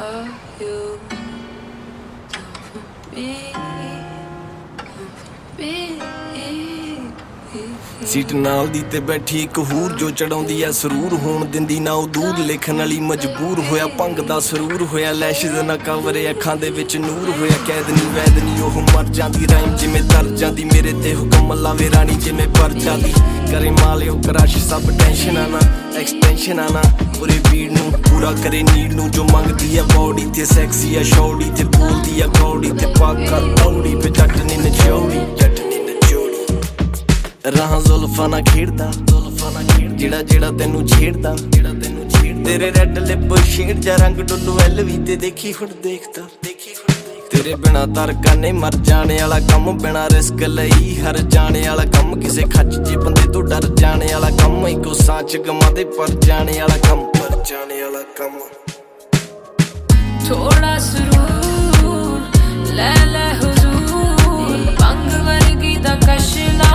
you. Seat ਨਾਲ ਦੀ ਤੇ ਬੈਠੀ ਇੱਕ ਹੂਰ ਜੋ ਚੜਾਉਂਦੀ ਐ ਸਰੂਰ ਹੋਣ ਦਿੰਦੀ ਨਾ ਉਹ ਦੂਰ ਲਿਖਣ ਵਾਲੀ ਮਜਬੂਰ ਹੋਇਆ ਭੰਗ ਦਾ ਸਰੂਰ ਹੋਇਆ ਲੈਸ਼ਜ਼ ਨਾ ਕਵਰੇ ਅੱਖਾਂ ਦੇ ਵਿੱਚ ਨੂਰ ਹੋਇਆ ਕੈਦ ਨੀ ਵੈਦ ਨੀ ਉਹ ਮਰ ਜਾਂਦੀ ਰਾਈਮ ਜਿਵੇਂ ਤਰ ਜਾਂਦੀ ਮੇਰੇ ਤੇ ਹੁਕਮ ਲਾਵੇ ਰਾਣੀ ਜਿਵੇਂ ਪਰ ਜਾਂਦੀ ਕਰੇ ਮਾਲਿਓ ਕਰਾਸ਼ ਸਭ ਟੈਨਸ਼ਨਾਂ ਨਾ ਐਕਸਟੈਂਸ਼ਨਾਂ ਨਾ ਪੂਰੇ ਬੀੜ ਨੂੰ ਪੂਰਾ ਕਰੇ ਨੀਡ ਨੂੰ ਜੋ ਮੰਗਦੀ ਆ ਬੌਡੀ ਤੇ ਸੈਕਸੀ ਆ ਸ਼ੌੜੀ ਤੇ ਬੋਲਦੀ ਆ ਗੌੜੀ ਤੇ ਪਾਕਾ ਤੌੜੀ ਤੇ ਜੱਟ ਨੀ ਨਚੌੜੀ ਰਾਹਾਂ ਜ਼ੁਲਫਾਂ ਨਾਲ ਖੇਡਦਾ ਜਿਹੜਾ ਤੈਨੂੰ ਛੇੜਦਾ ਤੇਰੇ ਰੈਡ ਲਿਪ ਸ਼ੇਡ ਜਾਂ ਰੰਗ ਡੁੱਲੂ ਐਲਵੀ ਤੇ ਦੇਖੀ ਹੁਣ ਦੇਖਦਾ ਤੇਰੇ ਬਿਨਾ ਤਰਕਾਨੇ ਮਰ ਜਾਣੇ ਵਾਲਾ ਕੰਮ ਬਿਨਾ ਰਿਸਕ ਲਈ ਹਰ ਜਾਣੇ ਵਾਲਾ ਕੰਮ ਕਿਸੇ ਖੱਚ ਜੇ ਬੰਦੇ ਤੋਂ ਡਰ ਜਾਣੇ ਵਾਲਾ ਕੰਮ ਇੱਕੋ ਸਾਚ ਗਮਾਂ ਦੇ ਪਰ ਜਾਣੇ ਵਾਲਾ ਕੰਮ ਥੋੜਾ ਸਰੂਰ ਲੈ ਲੈ ਹੁਜ਼ੂਰ ਪੰਗ ਵਰਗੀ ਦਾ ਕਸ਼ਲਾ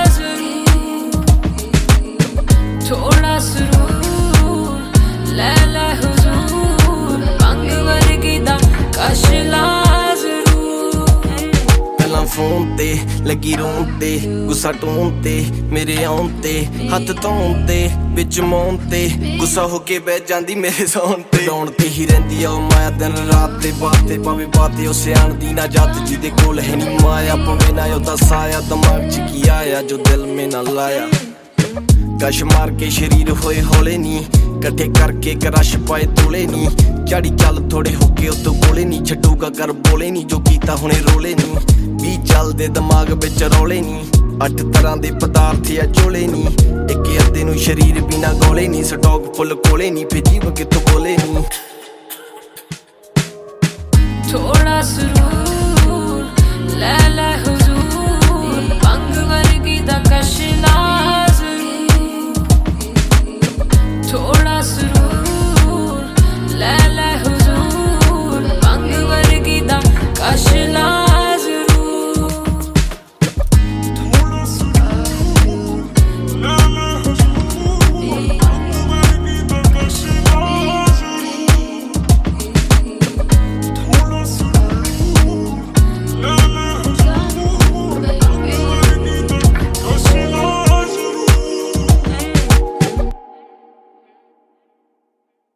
थोड़ा सुरूर ले ले हुजूर पंग वर्गी दा कशला जरूर पहला फोन ते लगी रोन ते गुस्सा टोन ते मेरे आउन ते हथ धोन ते विच मौन ते गुस्सा होके बह जांदी मेरे सौन ते लौण ते ही रहिंदी आ माया दिन रात ते बाते भावे बाते ओ सियाण दी ना जात जिहदे कोल है नी माया पवे ना ओदा साया दिमाग च की आया जो दिल में ना लाया कश मार के शरीर होए हौले नी कट्ठे करके करश पाए तोले नी झाड़ी चल थोड़े होके उतो कोले नी छड्डूगा कर बोले नी जो कीता हुणे रोले नी भी चलदे दिमाग विच रौले नी 8 तरह दे पदार्थ या चोले नी एक अद्धे नू शरीर बिना गोले नी स्टॉक फुल कोले नी फिर जीव कित्थों बोले नी थोड़ा